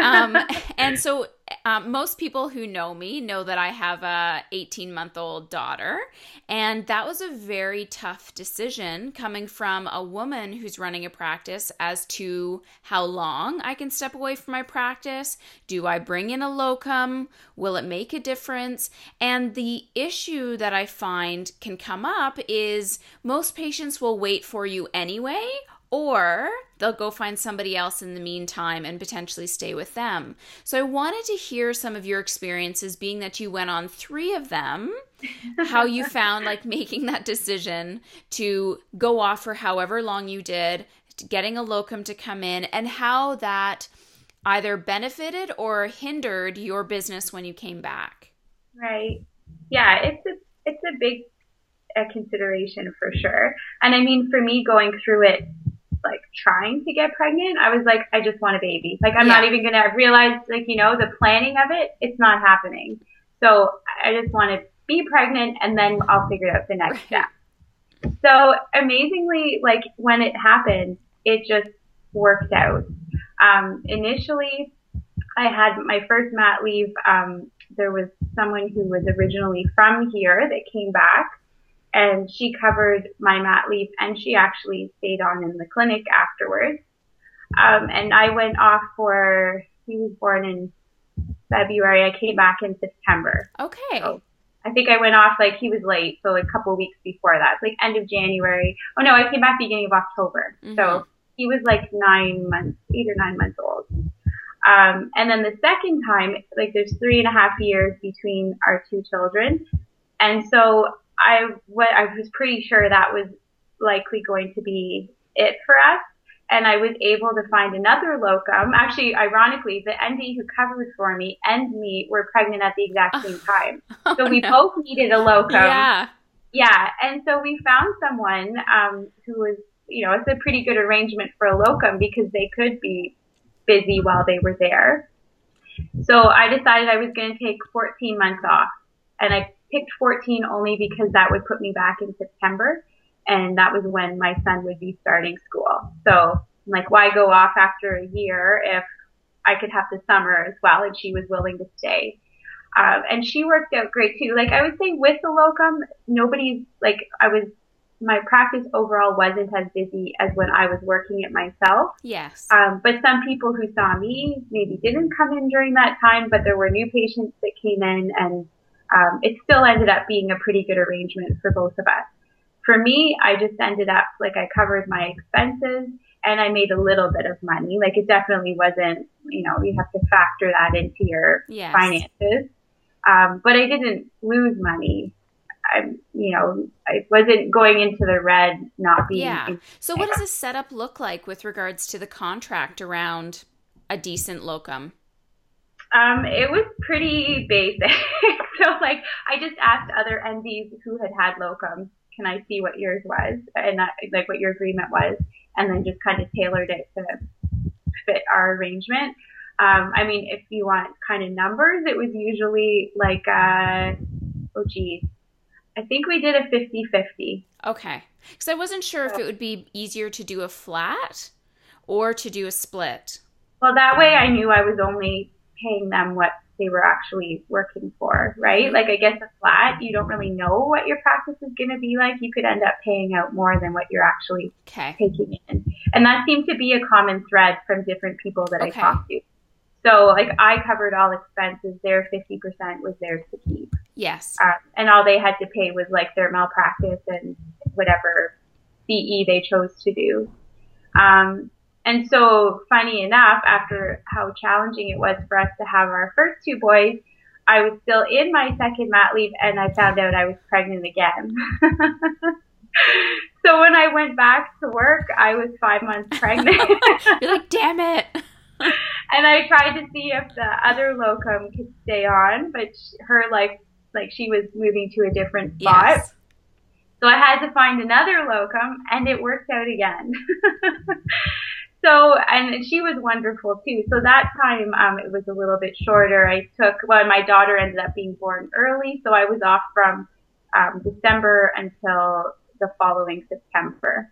And so most people who know me know that I have a 18-month-old daughter. And that was a very tough decision coming from a woman who's running a practice as to how long I can step away from my practice. Do I bring in a locum? Will it make a difference? And the issue that I find can come up is most patients will wait for you anyway, or they'll go find somebody else in the meantime and potentially stay with them. So I wanted to hear some of your experiences, being that you went on 3 of them, how you found like making that decision to go off for however long you did, getting a locum to come in, and how that either benefited or hindered your business when you came back. Right. Yeah, it's a big consideration for sure. And I mean, for me going through it, like trying to get pregnant, I was like, I just want a baby. Like, I'm not even going to realize, like, the planning of it, it's not happening. So I just want to be pregnant and then I'll figure out the next step. So amazingly, like when it happened, it just worked out. Initially, I had my first mat leave. There was someone who was originally from here that came back. And she covered my mat leave and she actually stayed on in the clinic afterwards. And I went off he was born in February. I came back in September. Okay. So I think I went off like he was late. So a couple of weeks before that, like end of January. Oh no, I came back beginning of October. Mm-hmm. So he was like 8 or 9 months old. And then the second time, like there's 3.5 years between our 2 children. And so I was pretty sure that was likely going to be it for us. And I was able to find another locum. Actually, ironically, the ND who covered for me and me were pregnant at the exact same time. So we both needed a locum. Yeah. Yeah. And so we found someone who was, it's a pretty good arrangement for a locum because they could be busy while they were there. So I decided I was going to take 14 months off. And I picked 14 only because that would put me back in September. And that was when my son would be starting school. So I'm like, why go off after a year if I could have the summer as well? And she was willing to stay. And she worked out great too. Like I would say with the locum, my practice overall wasn't as busy as when I was working it myself. Yes. But some people who saw me maybe didn't come in during that time, but there were new patients that came in and it still ended up being a pretty good arrangement for both of us. For me, I just ended up, like I covered my expenses and I made a little bit of money. Like it definitely wasn't, you have to factor that into your finances. But I didn't lose money. I wasn't going into the red, not being. Yeah. So what does this setup look like with regards to the contract around a decent locum? It was pretty basic. So like I just asked other NDs who had locums, can I see what yours was and like what your agreement was, and then just kind of tailored it to fit our arrangement. I mean, if you want kind of numbers, it was usually like, I think we did a 50-50. Okay. Because I wasn't sure if it would be easier to do a flat or to do a split. Well, that way I knew I was only paying them what they were actually working for, right? Mm-hmm. Like I guess a flat, you don't really know what your practice is going to be like. You could end up paying out more than what you're actually taking in. And that seemed to be a common thread from different people that I talked to. So like I covered all expenses. Their 50% was theirs to keep. Yes. And all they had to pay was like their malpractice and whatever CE they chose to do. And so funny enough, after how challenging it was for us to have our first two boys, I was still in my second mat leave and I found out I was pregnant again. So when I went back to work, I was 5 months pregnant. You're like, damn it. And I tried to see if the other locum could stay on, but her like she was moving to a different spot. Yes. So I had to find another locum and it worked out again. So, and she was wonderful too. So that time, it was a little bit shorter. My daughter ended up being born early. So I was off from, December until the following September.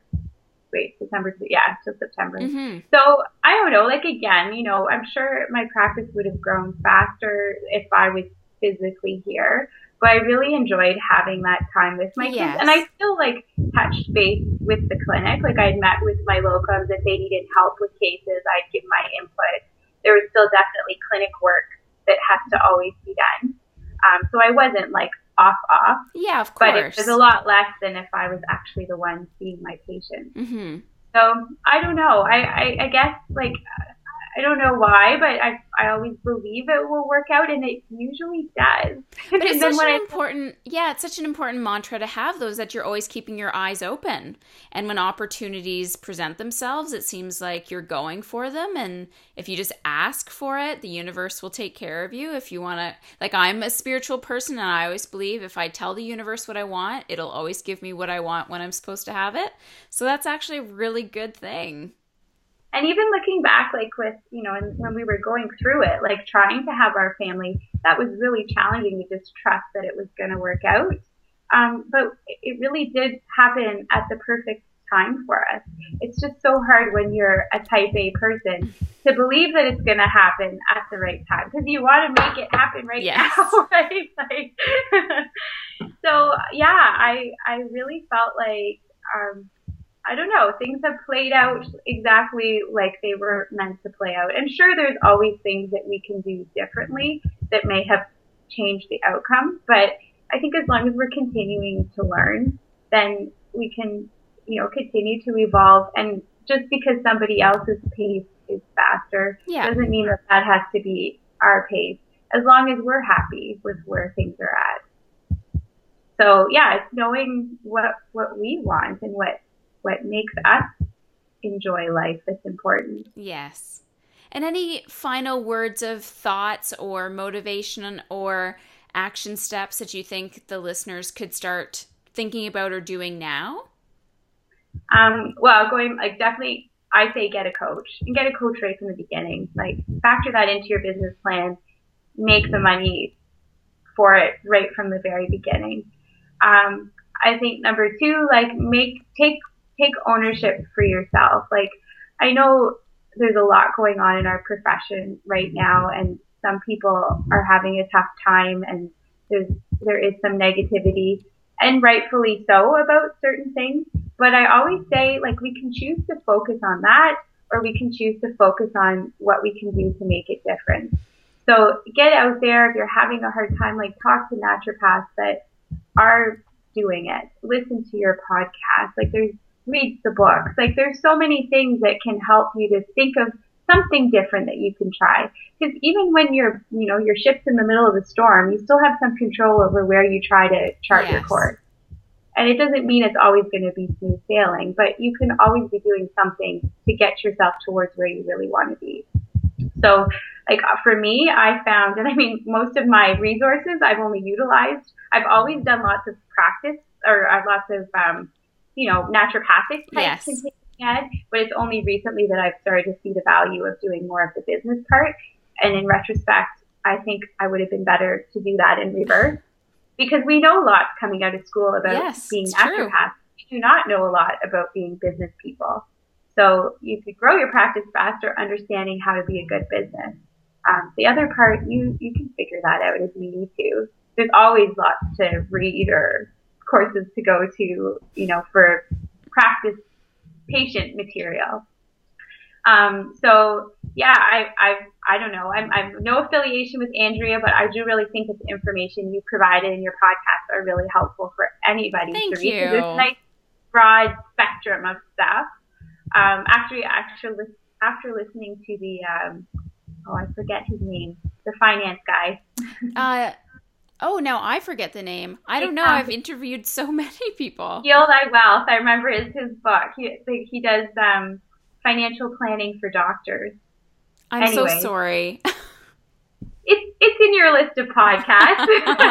Till September. Mm-hmm. So I don't know, like again, I'm sure my practice would have grown faster if I was physically here. But I really enjoyed having that time with my kids. And I still like touched base with the clinic. Like I'd met with my locums. If they needed help with cases, I'd give my input. There was still definitely clinic work that has to always be done. So I wasn't like off. Yeah, of course. But it was a lot less than if I was actually the one seeing my patients. Mm-hmm. So I don't know. I guess like, I don't know why, but I always believe it will work out, and it usually does. But it's it's such an important mantra to have, those that you're always keeping your eyes open. And when opportunities present themselves, it seems like you're going for them. And if you just ask for it, the universe will take care of you. If you want to, like I'm a spiritual person, and I always believe if I tell the universe what I want, it'll always give me what I want when I'm supposed to have it. So that's actually a really good thing. And even looking back, like with, when we were going through it, like trying to have our family, that was really challenging to just trust that it was going to work out. But it really did happen at the perfect time for us. It's just so hard when you're a type A person to believe that it's going to happen at the right time, because you want to make it happen right now, right? Like, so yeah, I really felt like, I don't know, things have played out exactly like they were meant to play out. And sure, there's always things that we can do differently that may have changed the outcome. But I think as long as we're continuing to learn, then we can, continue to evolve. And just because somebody else's pace is faster doesn't mean that has to be our pace, as long as we're happy with where things are at. So yeah, it's knowing what we want and what makes us enjoy life that's important. Yes. And any final words of thoughts or motivation or action steps that you think the listeners could start thinking about or doing now? Well, definitely, I say get a coach, and get a coach right from the beginning. Like, factor that into your business plan, make the money for it right from the very beginning. I think number two, take ownership for yourself. Like, I know there's a lot going on in our profession right now, and some people are having a tough time, and there is some negativity, and rightfully so, about certain things. But I always say, like, we can choose to focus on that, or we can choose to focus on what we can do to make it different. So get out there. If you're having a hard time, like, talk to naturopaths that are doing it. Listen to your podcast. Like, read the books. Like, there's so many things that can help you to think of something different that you can try. Because even when your ship's in the middle of the storm, you still have some control over where you try to chart your course. And it doesn't mean it's always going to be smooth sailing, but you can always be doing something to get yourself towards where you really want to be. So, like, for me, I found, and I mean, most of my resources I've only utilized. I've always done lots of practice, or lots of, naturopathic type continuing ed, but it's only recently that I've started to see the value of doing more of the business part. And in retrospect, I think I would have been better to do that in reverse, because we know lots coming out of school about being naturopaths. We do not know a lot about being business people. So you could grow your practice faster understanding how to be a good business. The other part, you can figure that out as you need to. There's always lots to read or courses to go to, for practice patient material. So yeah, I don't know. I'm no affiliation with Andrea, but I do really think that the information you provided in your podcast are really helpful for anybody to Thank read. Because it's a you. nice broad spectrum of stuff. After listening to the I forget his name, the finance guy. Oh, now I forget the name. I don't know. I've interviewed so many people. Heal Thy Wealth, I remember, is his book. He does financial planning for doctors. I'm so sorry. It's in your list of podcasts.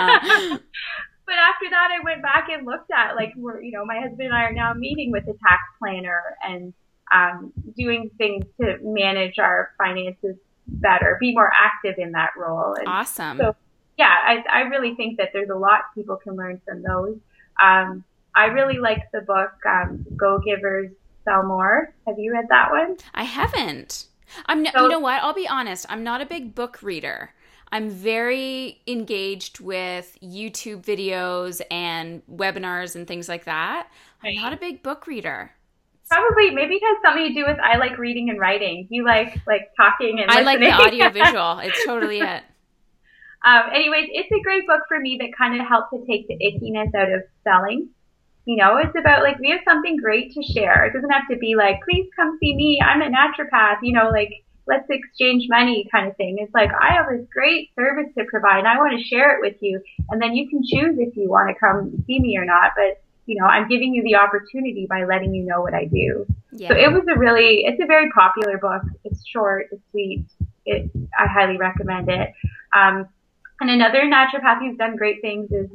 But after that, I went back and looked at, like, my husband and I are now meeting with a tax planner and doing things to manage our finances better, be more active in that role. And awesome. So, yeah, I really think that there's a lot people can learn from those. I really liked the book, Go Givers Sell More. Have you read that one? I haven't. You know what? I'll be honest. I'm not a big book reader. I'm very engaged with YouTube videos and webinars and things like that. I'm not a big book reader. Probably, maybe it has something to do with I like reading and writing. You like talking and listening. I like the audio visual. It's totally it. Anyways, it's a great book for me that kind of helped to take the ickiness out of selling. It's about, like, we have something great to share. It doesn't have to be like, please come see me, I'm a naturopath, like, let's exchange money kind of thing. It's like, I have this great service to provide and I want to share it with you. And then you can choose if you want to come see me or not. But, I'm giving you the opportunity by letting you know what I do. Yeah. So it's a very popular book. It's short, it's sweet. I highly recommend it. And another naturopath who's done great things is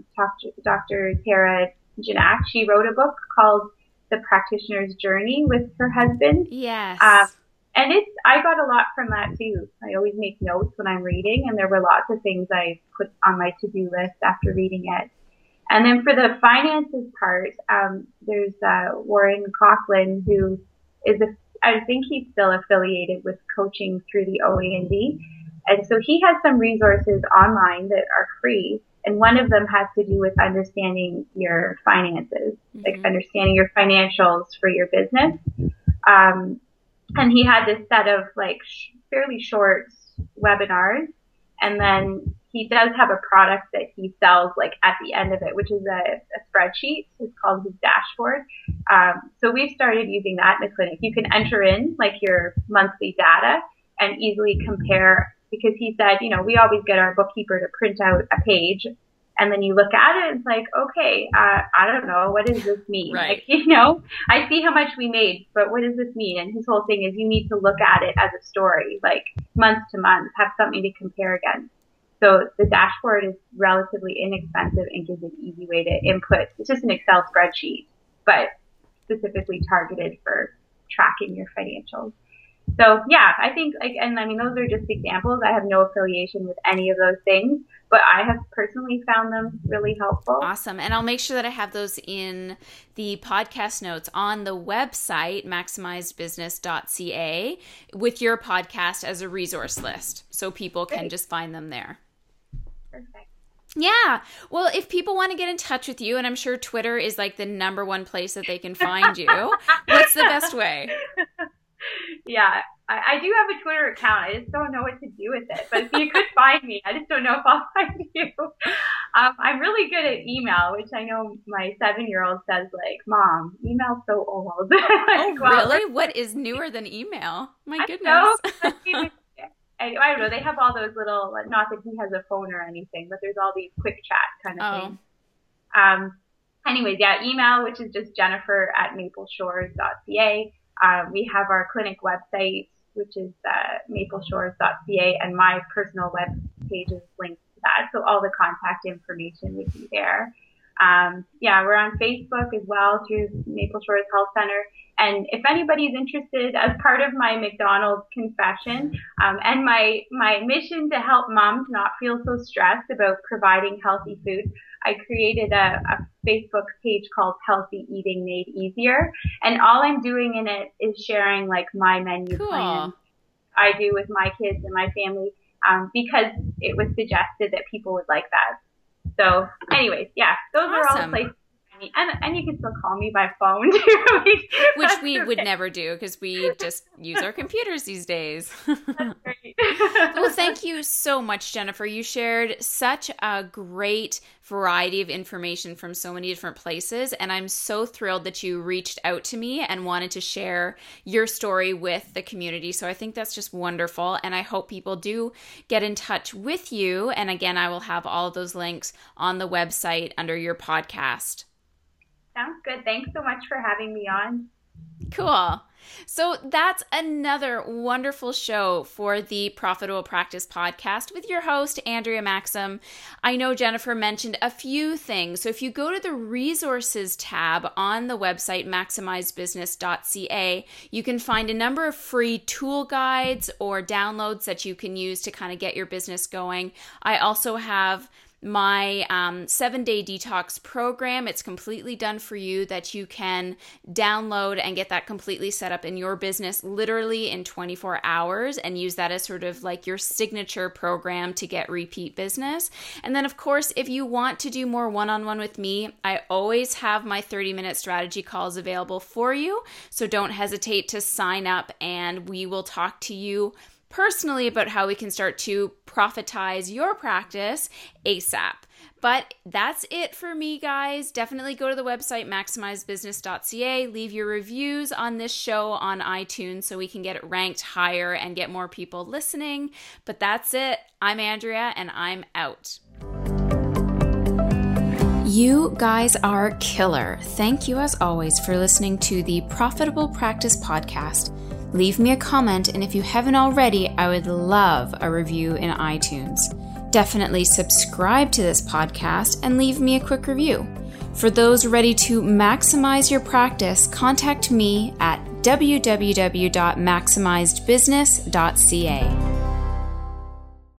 Dr. Tara Janak. She wrote a book called The Practitioner's Journey with her husband. Yes. And I got a lot from that too. I always make notes when I'm reading, and there were lots of things I put on my to-do list after reading it. And then for the finances part, there's Warren Coughlin, who is I think he's still affiliated with coaching through the OAND. And so he has some resources online that are free. And one of them has to do with understanding your finances, like understanding your financials for your business. And he had this set of fairly short webinars. And then he does have a product that he sells at the end of it, which is a spreadsheet. It's called his dashboard. So we've started using that in the clinic. You can enter in your monthly data and easily compare, because he said, we always get our bookkeeper to print out a page, and then you look at it and it's like, okay, I don't know, what does this mean? Right. I see how much we made, but what does this mean? And his whole thing is you need to look at it as a story, month to month, have something to compare against. So the dashboard is relatively inexpensive and gives an easy way to input. It's just an Excel spreadsheet, but specifically targeted for tracking your financials. So yeah, I think those are just examples. I have no affiliation with any of those things, but I have personally found them really helpful. Awesome. And I'll make sure that I have those in the podcast notes on the website, maximizedbusiness.ca, with your podcast as a resource list, so people can just find them there. Perfect. Yeah. Well, if people want to get in touch with you, and I'm sure Twitter is the number one place that they can find you, what's the best way? Yeah, I do have a Twitter account. I just don't know what to do with it. But if you could find me, I just don't know if I'll find you. I'm really good at email, which I know my 7-year-old says, Mom, email's so old. Oh, really? What is newer than email? My goodness. I don't know. They have all those little, not that he has a phone or anything, but there's all these quick chat kind of things. Anyways, yeah, email, which is just jennifer@mapleshores.ca. We have our clinic website, which is mapleshores.ca, and my personal web page is linked to that. So all the contact information would be there. We're on Facebook as well through Maple Shores Health Center. And if anybody's interested, as part of my McDonald's confession and my mission to help moms not feel so stressed about providing healthy food, I created a Facebook page called Healthy Eating Made Easier. And all I'm doing in it is sharing my menu plan I do with my kids and my family because it was suggested that people would like that. So anyways, yeah, those are all the places to find me. And you can still call me by phone too. Which we would never do because we just use our computers these days. That's great. Well, thank you so much, Jennifer. You shared such a great variety of information from so many different places, and I'm so thrilled that you reached out to me and wanted to share your story with the community. So I think that's just wonderful, and I hope people do get in touch with you. And again, I will have all of those links on the website under your podcast. Sounds good. Thanks so much for having me on. Cool. So that's another wonderful show for the Profitable Practice podcast with your host, Andrea Maxim. I know Jennifer mentioned a few things. So if you go to the resources tab on the website, maximizebusiness.ca, you can find a number of free tool guides or downloads that you can use to kind of get your business going. I also have my 7-day detox program. It's completely done for you that you can download and get that completely set up in your business literally in 24 hours and use that as sort of like your signature program to get repeat business. And then of course, if you want to do more one-on-one with me, I always have my 30-minute strategy calls available for you. So don't hesitate to sign up and we will talk to you personally about how we can start to profitize your practice ASAP. But that's it for me, guys. Definitely go to the website, maximizebusiness.ca. Leave your reviews on this show on iTunes so we can get it ranked higher and get more people listening. But that's it. I'm Andrea, and I'm out. You guys are killer. Thank you, as always, for listening to the Profitable Practice podcast. Leave me a comment, and if you haven't already, I would love a review in iTunes. Definitely subscribe to this podcast and leave me a quick review. For those ready to maximize your practice, contact me at www.maximizedbusiness.ca.